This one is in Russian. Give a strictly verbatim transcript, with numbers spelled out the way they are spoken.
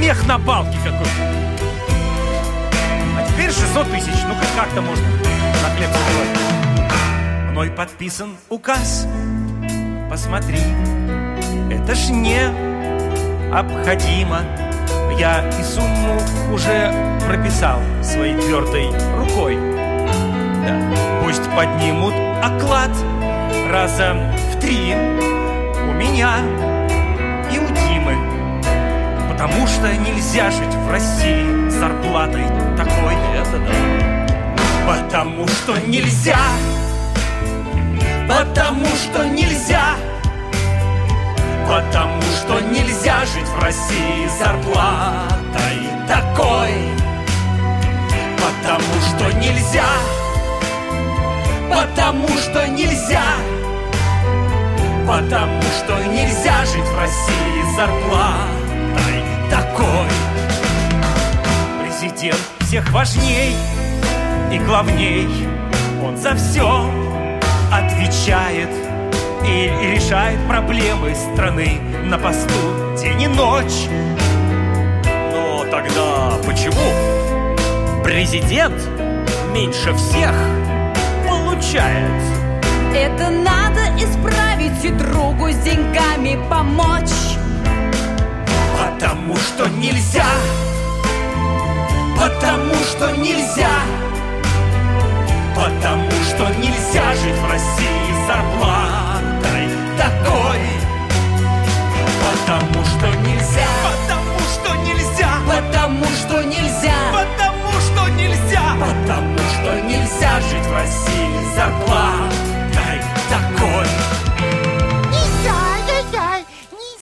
смех на балке какой-то. А теперь шестьсот тысяч. Ну, хоть как-то можно на хлеб заработать. Мной подписан указ. Посмотри, это ж не обходимо. Я и сумму уже прописал своей твердой рукой. Да. Пусть поднимут оклад раза в три у меня и у Димы, потому что нельзя жить в России с зарплатой такой. Это да. Потому что нельзя. Потому что нельзя. Потому что нельзя жить в России с зарплатой такой. Потому что нельзя. Потому что нельзя. Потому что нельзя жить в России с зарплатой такой. Президент всех важней и главней. Он за все отвечает и решает проблемы страны на посту день и ночь. Но тогда почему президент меньше всех получает? Это надо исправить и другу с деньгами помочь. Потому что нельзя. Потому что нельзя. Потому что нельзя жить в России с зарплатой